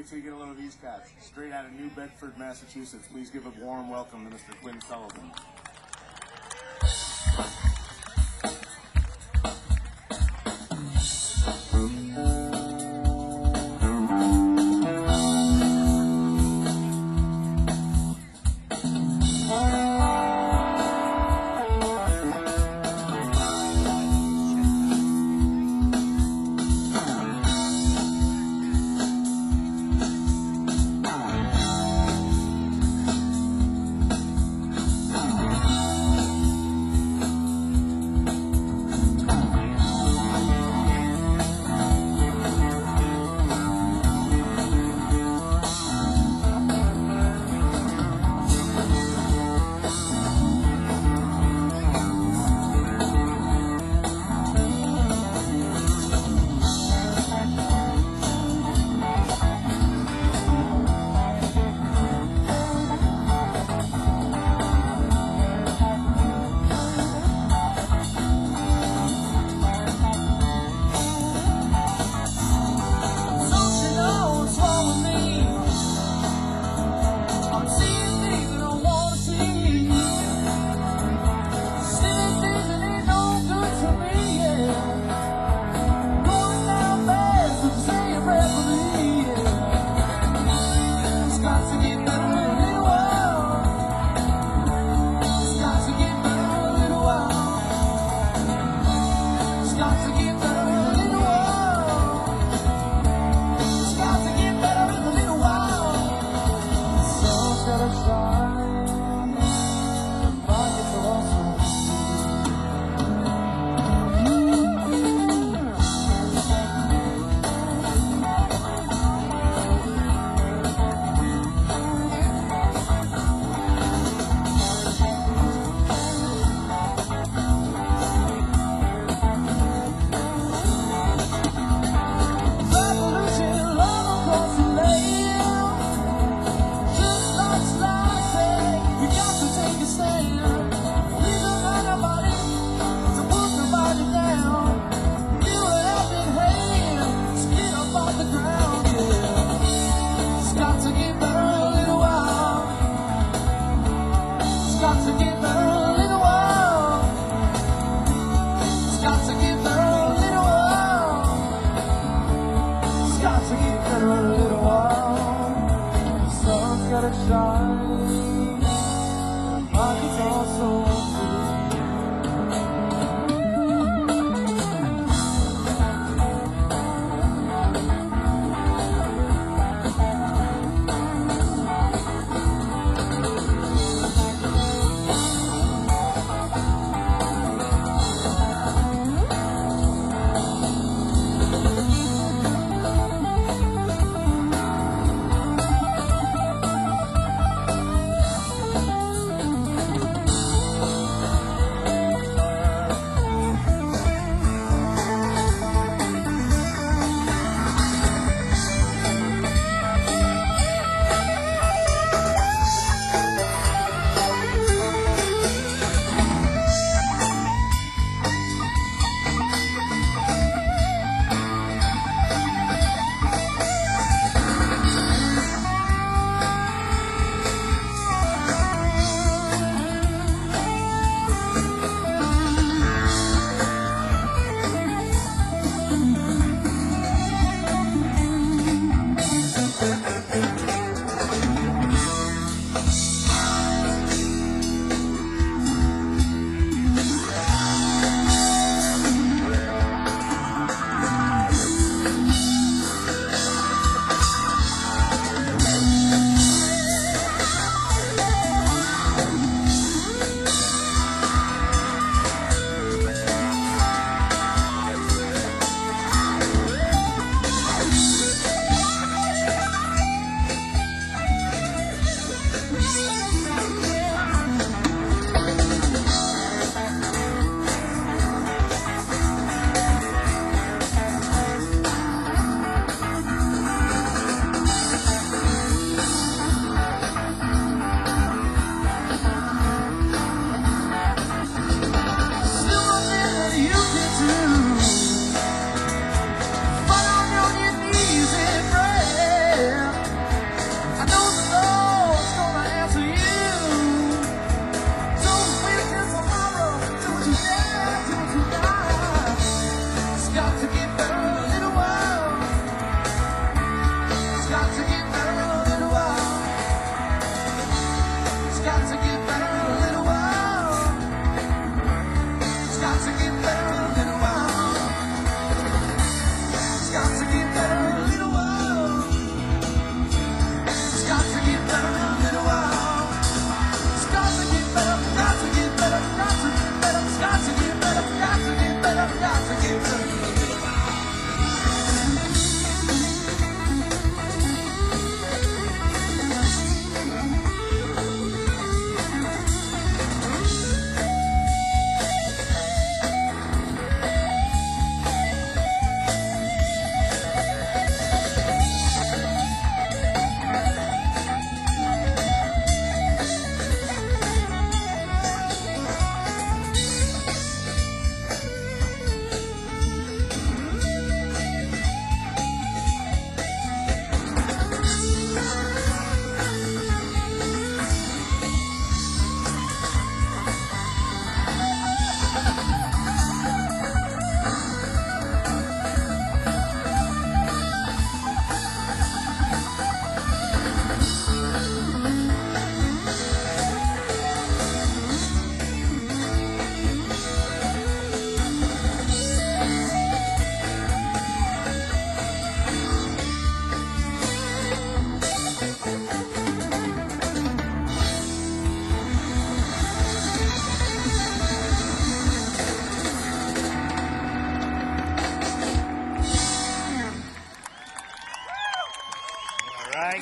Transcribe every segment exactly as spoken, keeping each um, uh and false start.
till you get a load of these cats. Straight out of New Bedford, Massachusetts. Please give a warm welcome to Mister Quinn Sullivan.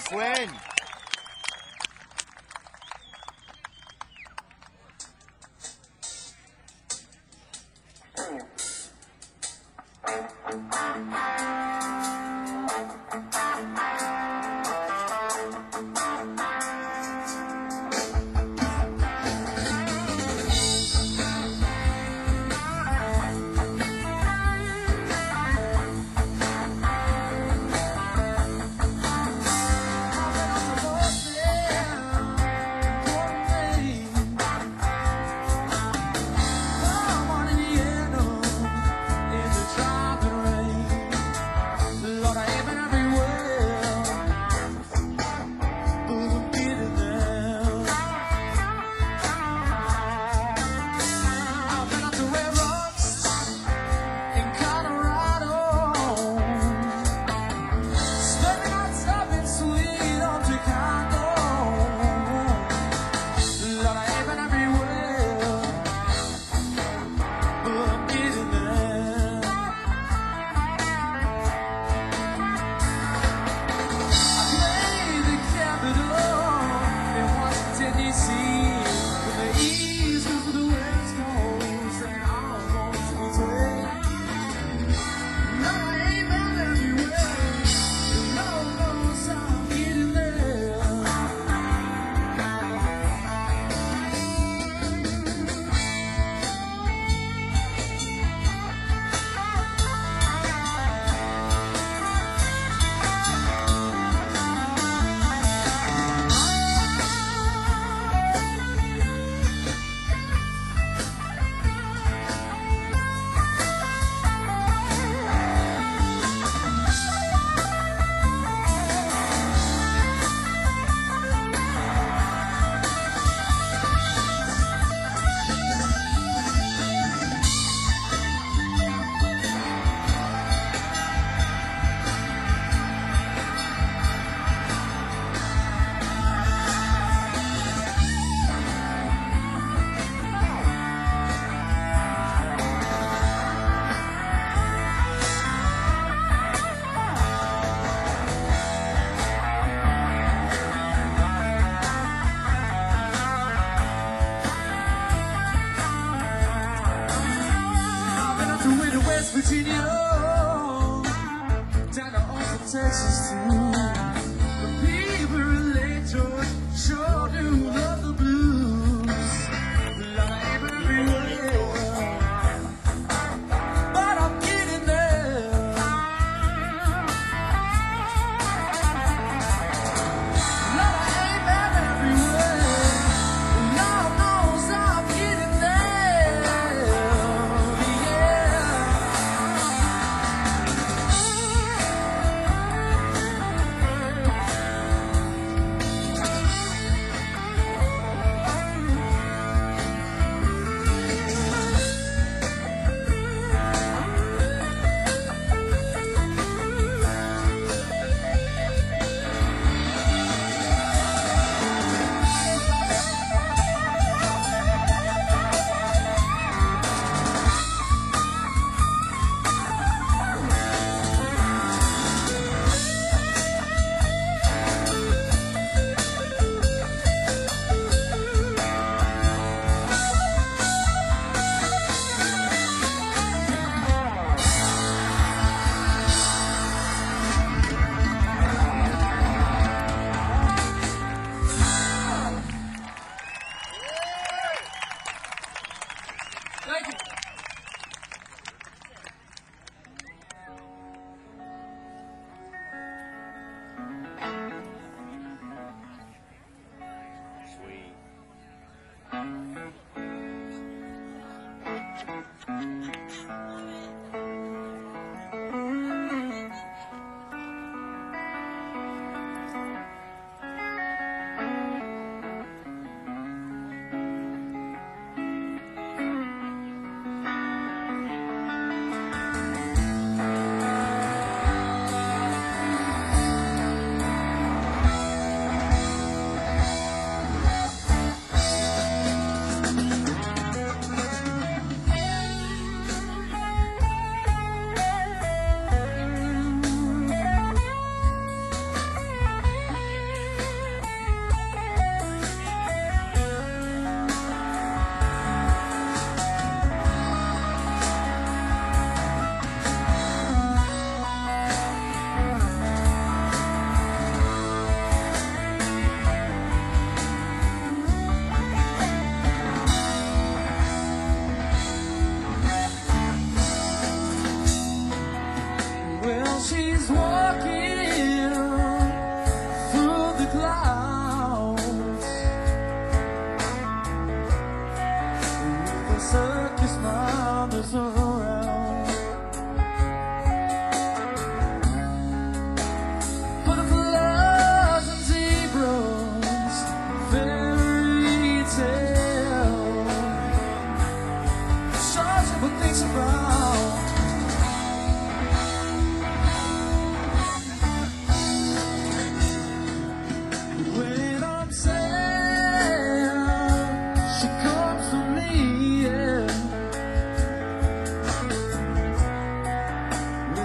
Quinn.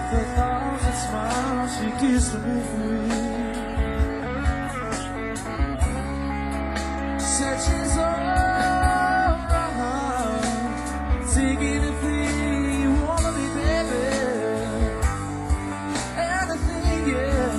With a thousand smiles she kissed me free. Said she's alright, taking it free. You wanna be baby, anything, yeah.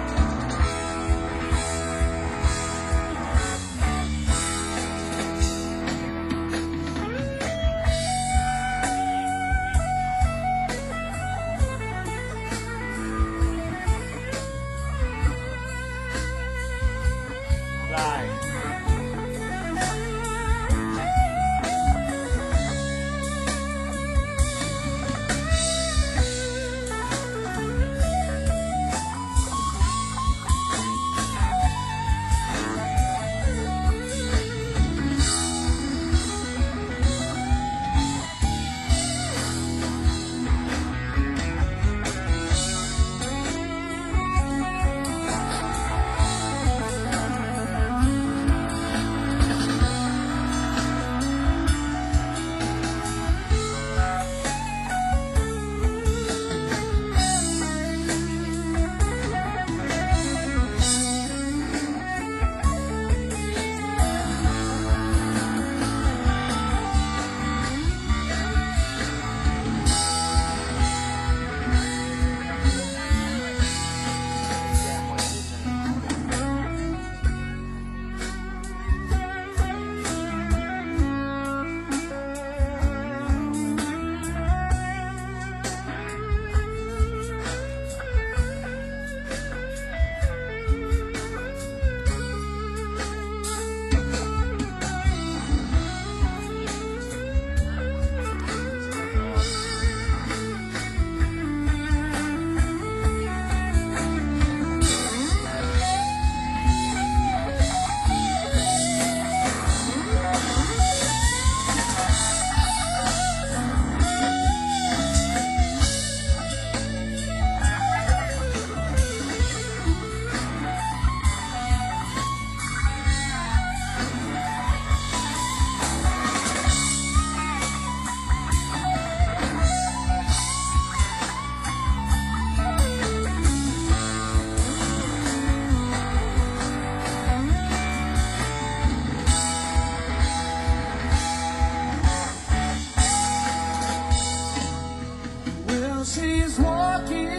She's walking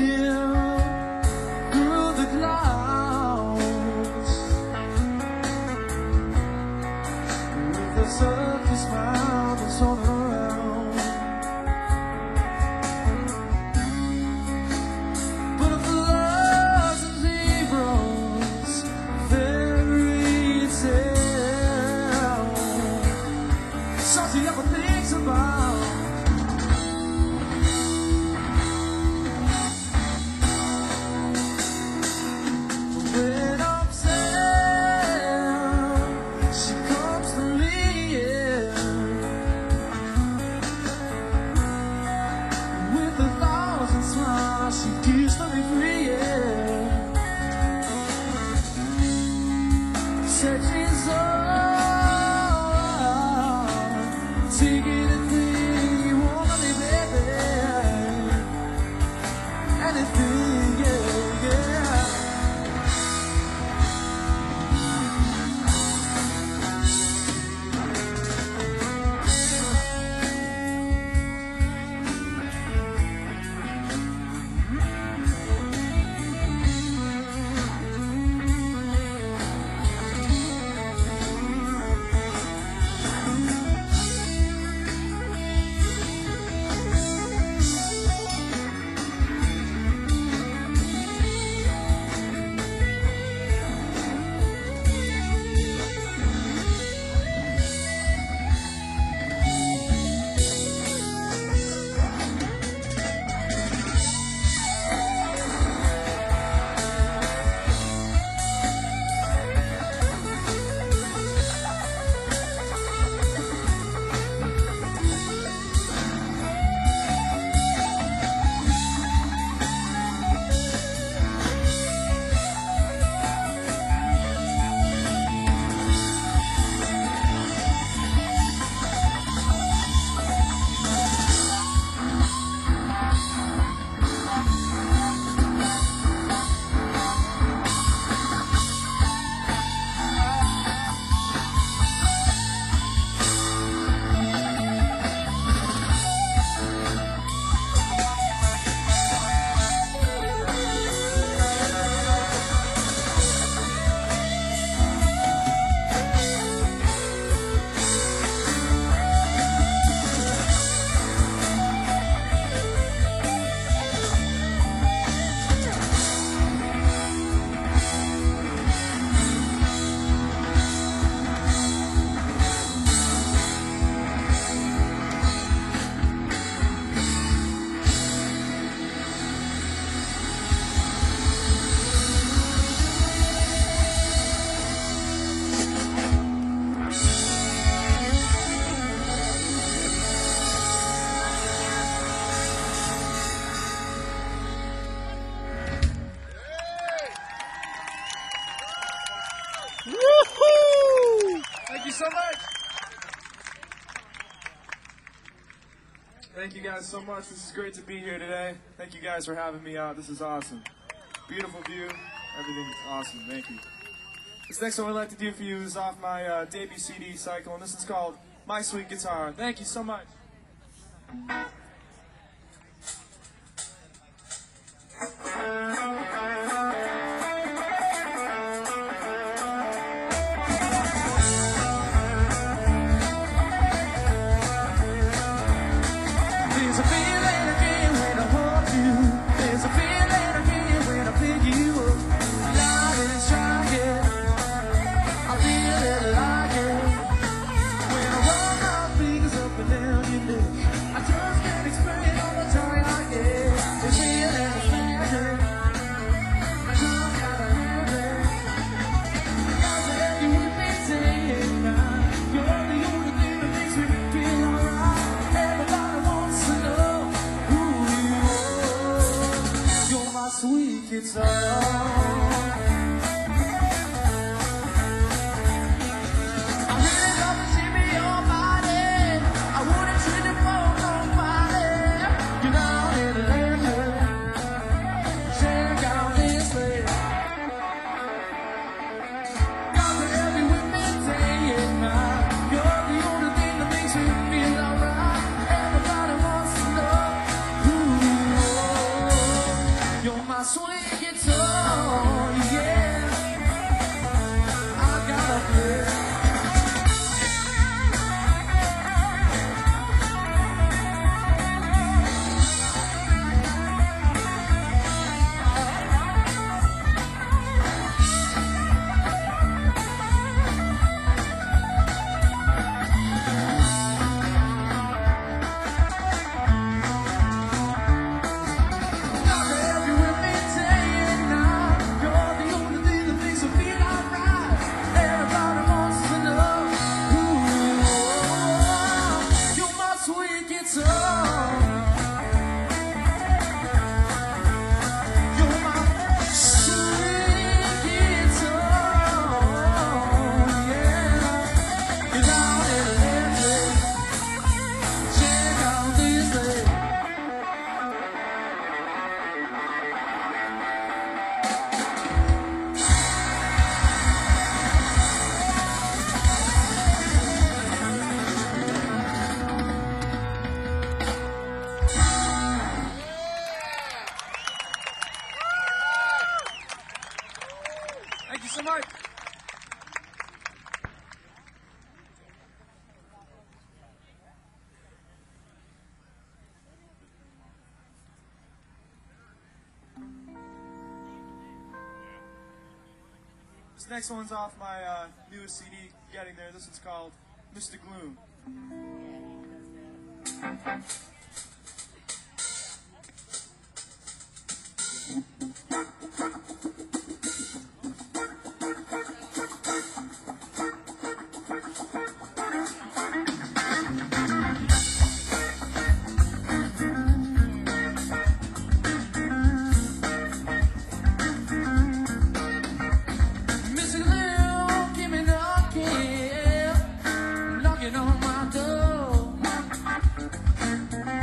through the clouds with a circus smile that's on around. But the loves and zeros, fairy tale, something she ever thinks about. Thank you guys so much. This is great to be here today. Thank you guys for having me out. This is awesome. Beautiful view. Everything's awesome. Thank you. This next one I'd like to do for you is off my uh, debut C D cycle, and this is called My Sweet Guitar. Thank you so much. There's a feeling again when I hold you. There's a feeling again when I pick you up. Love is trying. I really like it. When I run my fingers up and down your neck, I just can't explain all the time I get. The feeling is magic. I just gotta have it. Gotta have you with me tonight. You're the only thing that makes me feel alright. Everybody wants to know who you are. You're my sweet guitar. Sweet guitar, yeah, I gotta play. Thank you so much. This next one's off my uh, newest C D, Getting There. This one's called Mister Gloom. Mister Lil, give me knocking, knocking on my door.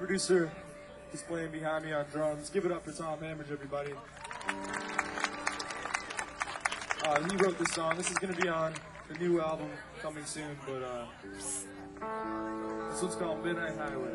producer who's playing behind me on drums. Give it up for Tom Hamridge, everybody. Uh, he wrote this song. This is going to be on the new album coming soon, but uh, this one's called Midnight Highway.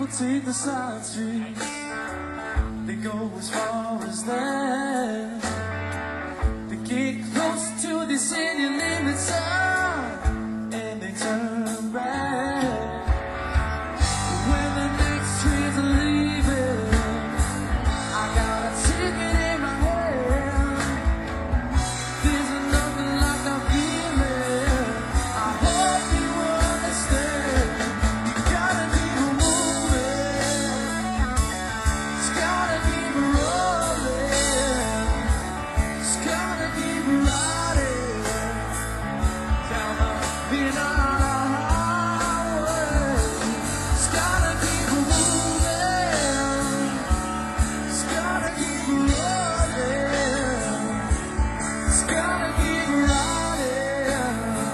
take the side streets. They go as far as that. They get close to the city limits up, and they turn back. When the next train's leaving, I got a ticket in my hand. There's nothing like that feeling. I hope you understand. You gotta keep moving. It's gotta keep rolling. It's gotta keep riding down the midnight highway. It's gotta keep moving. It's gotta keep rolling. It's gotta keep riding.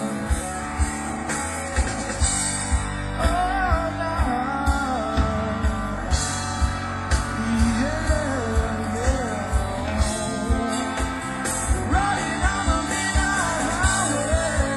Oh, Lord. Yeah, yeah. Riding on the midnight highway.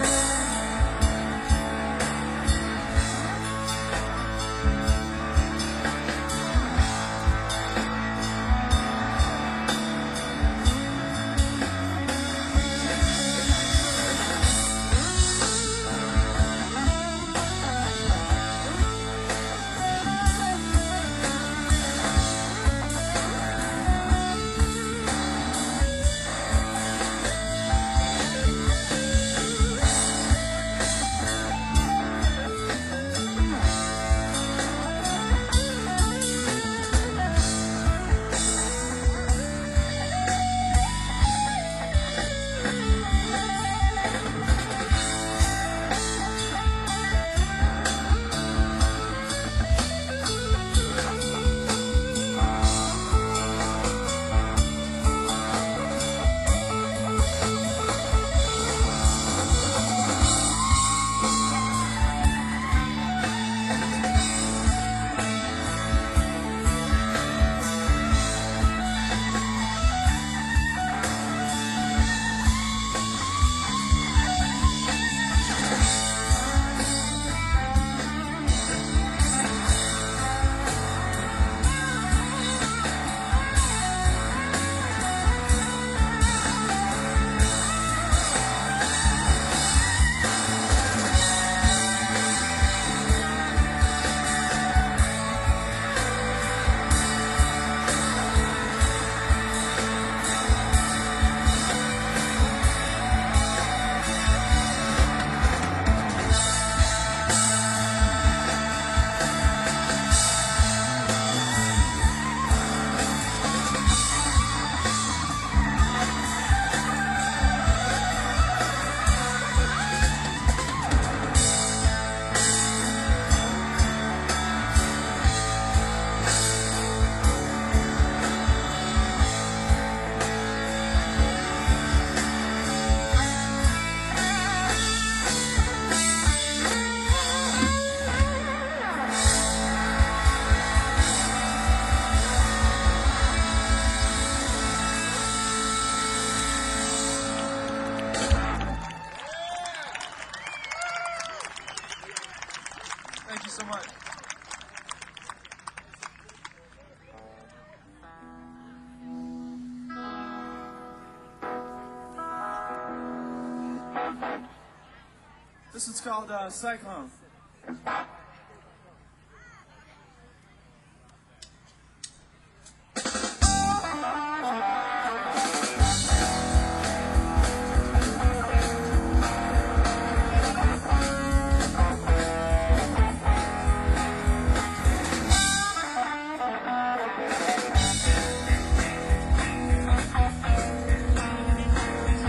Thank you so much. This one's called uh, Cyclone.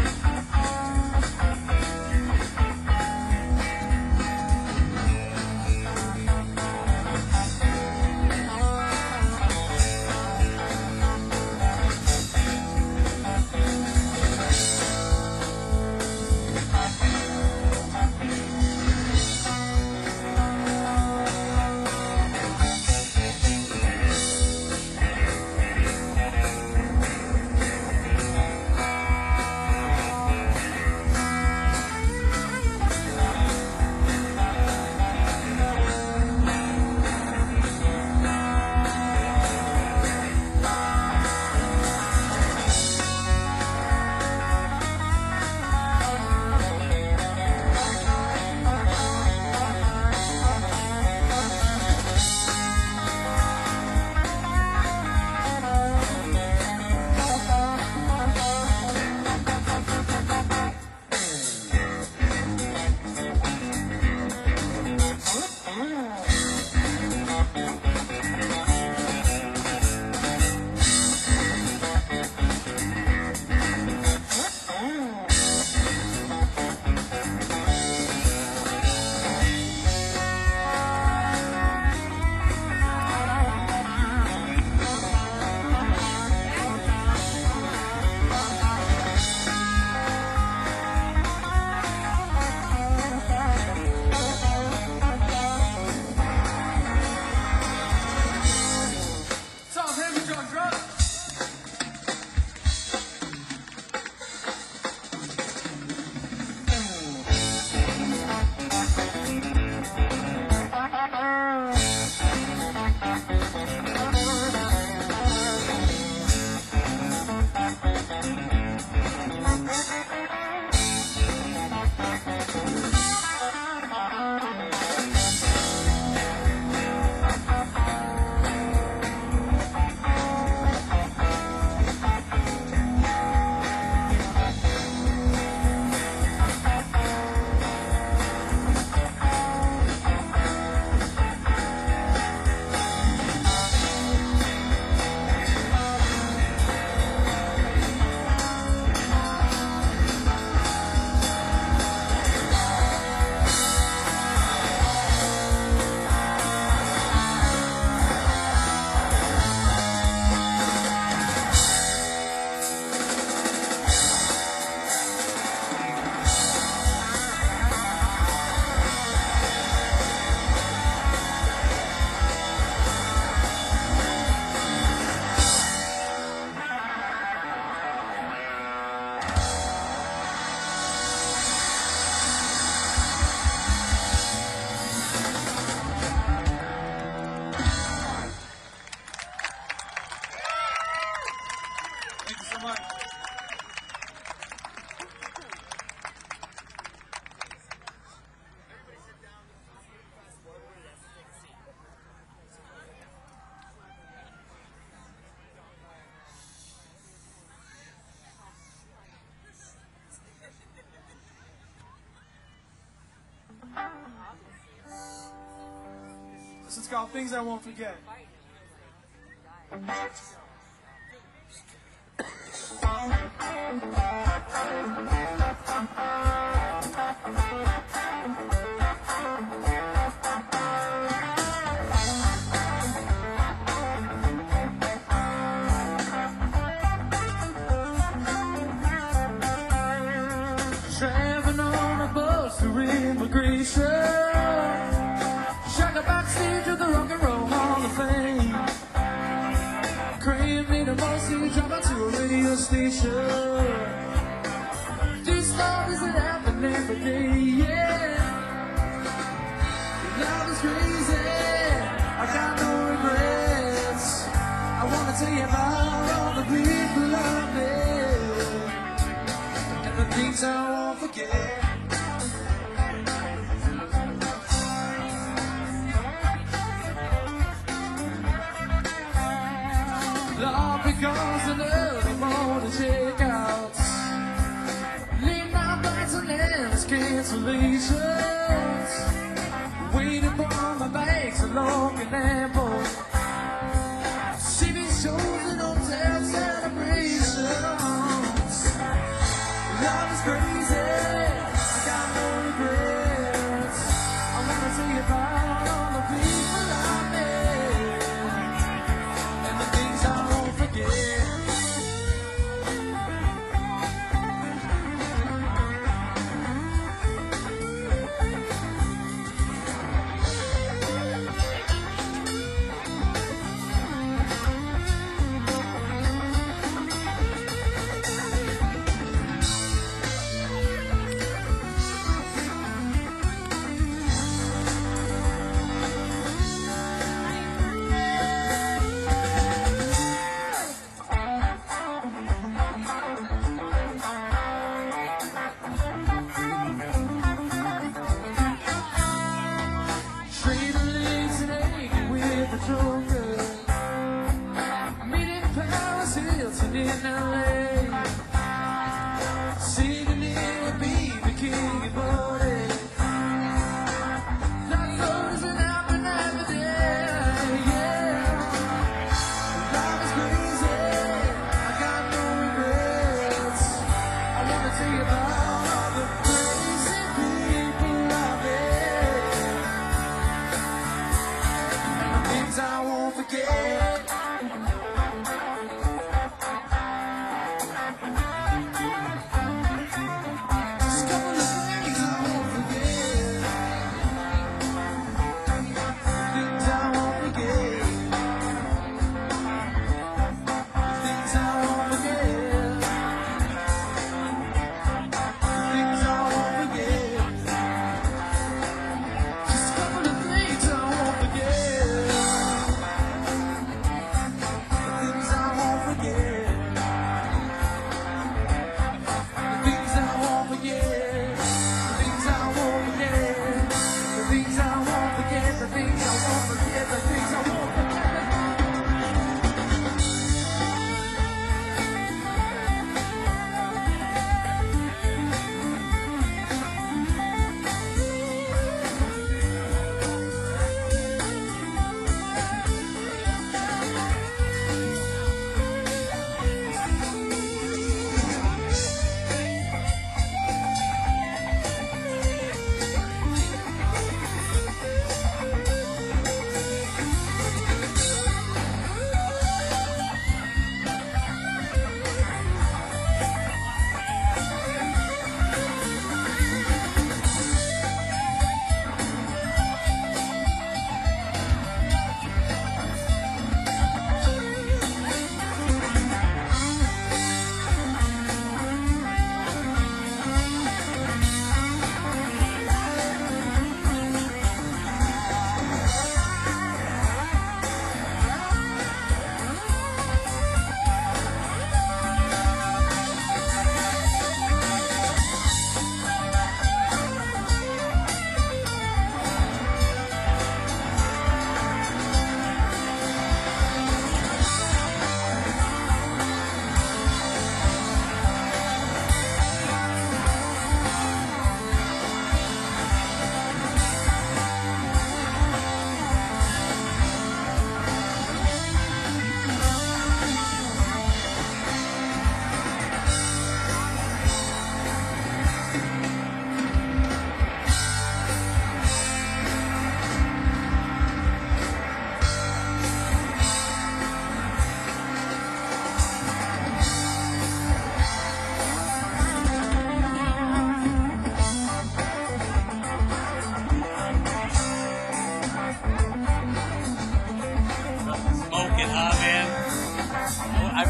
Oh, called Things I Won't Forget. Traveling on a bus through immigration, shot backstage at the Rock and Roll Hall of Fame. Crane made a mostly drive to a radio station. These stories that happen every day, yeah. Love is crazy, I got no regrets. I wanna tell you about all the people I met and the things I won't forget. Love because of early morning checkouts, late night nights and endless cancellations, waiting for my bags along an airport, T V shows and hotel celebrations. Love is crazy, I got no regrets. I wanna tell you about all the people I met and the things I won't forget.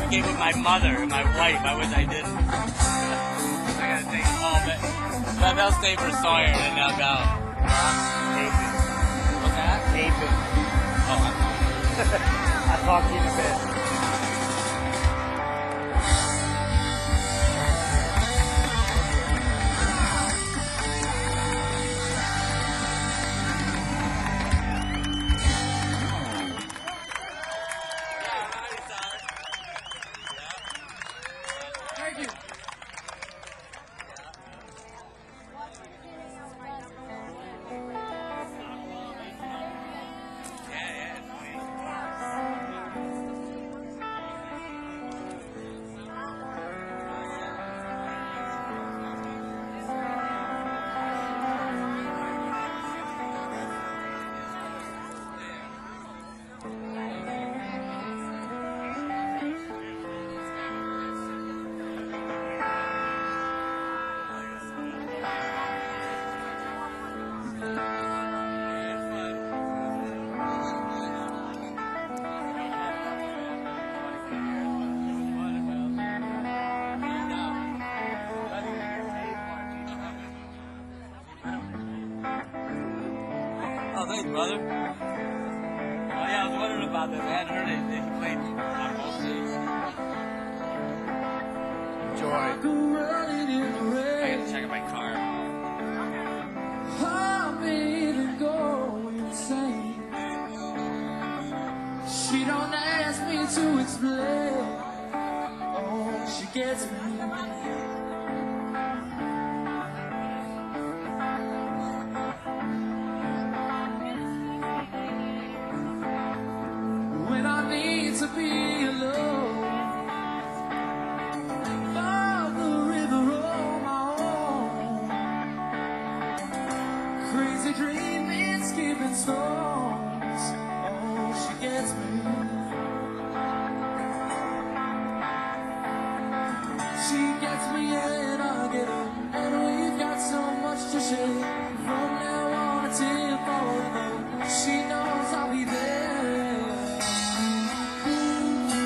communicate with my mother and my wife. I wish I didn't. I gotta take all of it. But they'll stay for Sawyer and then they'll go. Aping. What's that? Aping. Oh, I'm I'll talk to you in a bit. Thank you. Oh, thanks, brother. Oh, yeah, I was wondering about this. I hadn't heard anything. He played on both days. Enjoy. Running in the rain. I gotta check out my car. I'm even going insane. She don't ask me to explain. Oh, she gets me. When I need to be alone, by the river on my own, crazy dreaming, skipping stones. Oh, she gets me. She gets me and I get her, and we've got so much to share. From now on until forever, she knows I'll be there.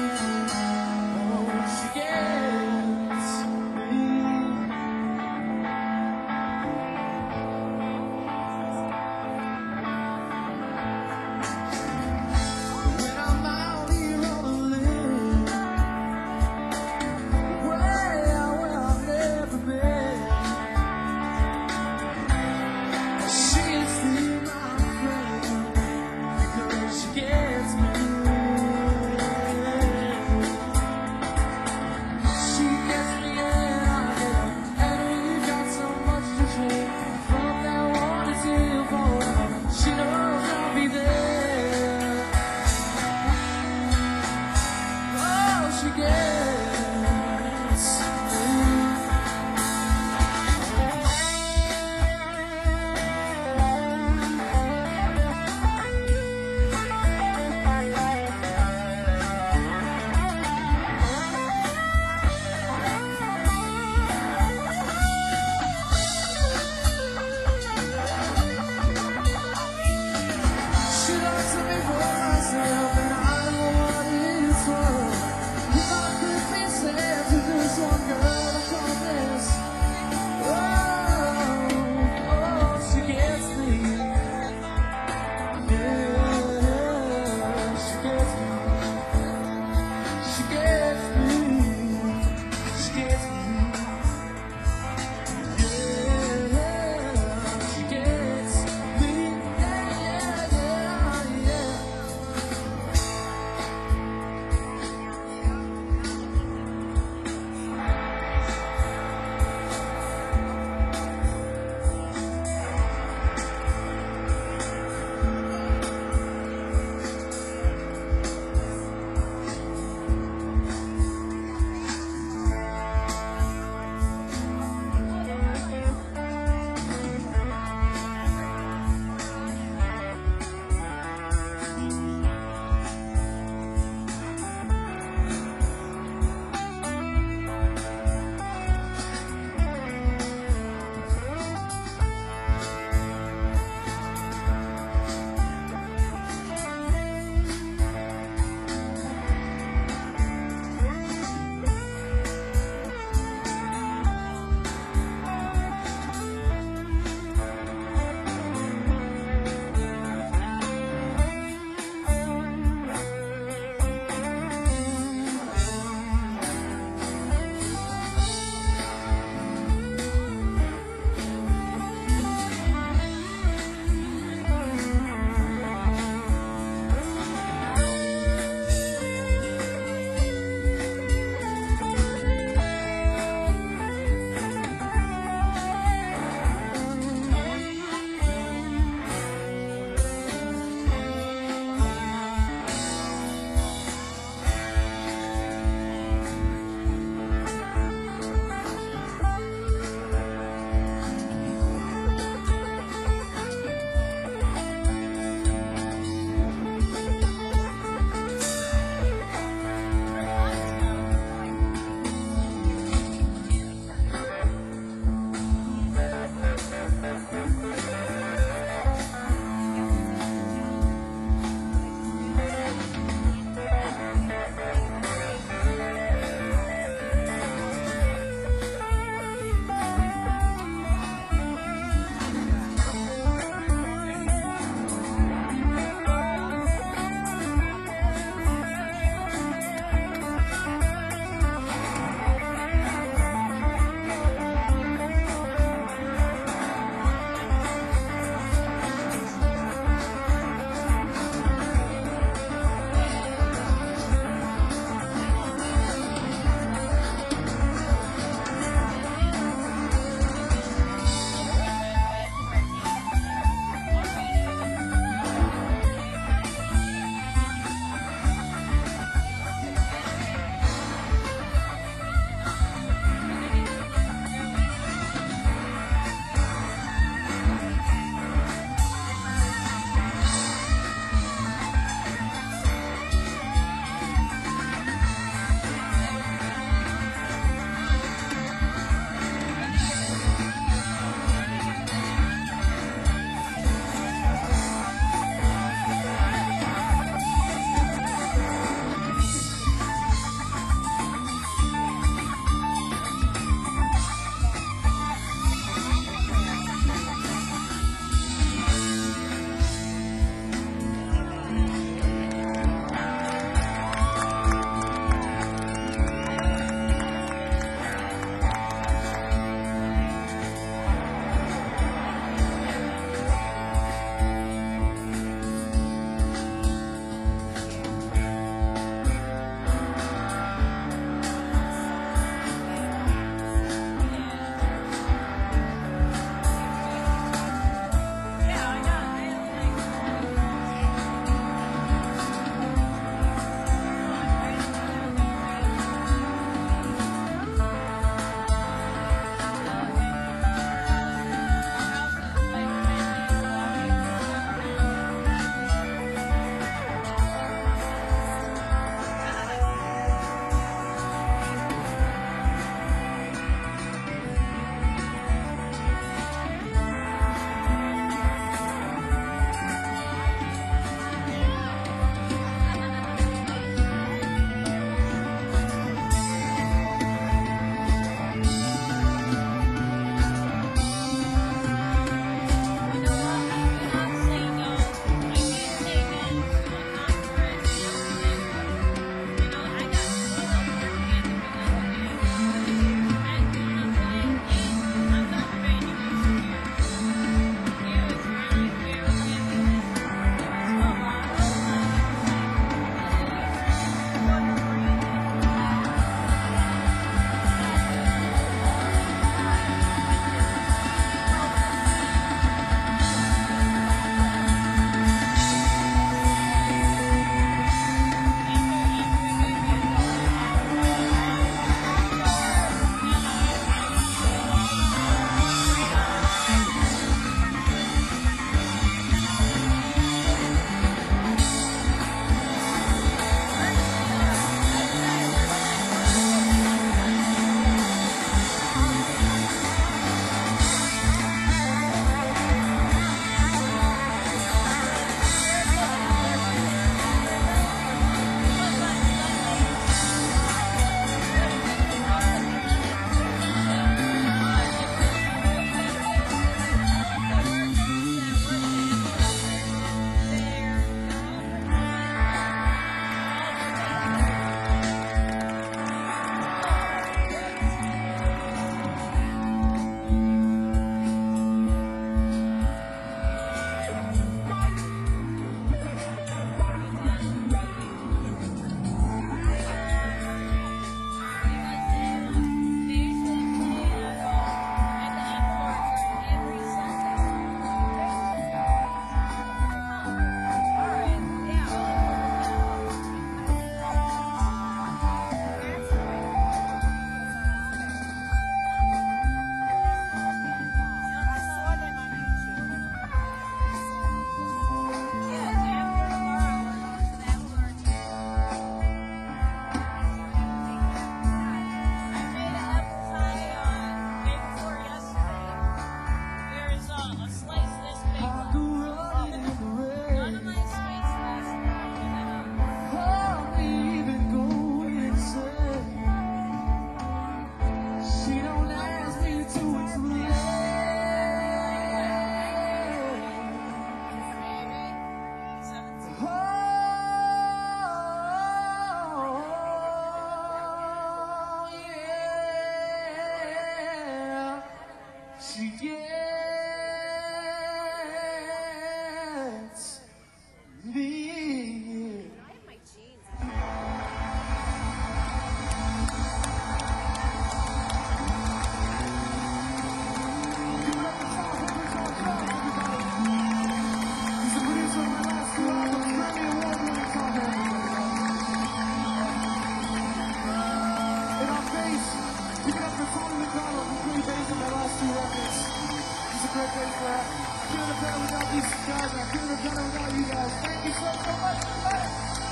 great place for that. I couldn't have done it without these guys, and I couldn't have done it without you guys. Thank you so, so much for that.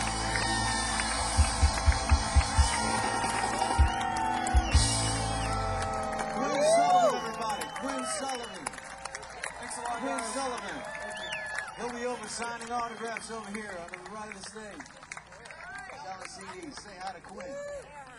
Quinn Sullivan, everybody. Quinn Sullivan. Thanks a lot, Quinn guys. Sullivan. He'll be over signing autographs over here on the right of the stage. Selling C Ds. Say hi to Quinn.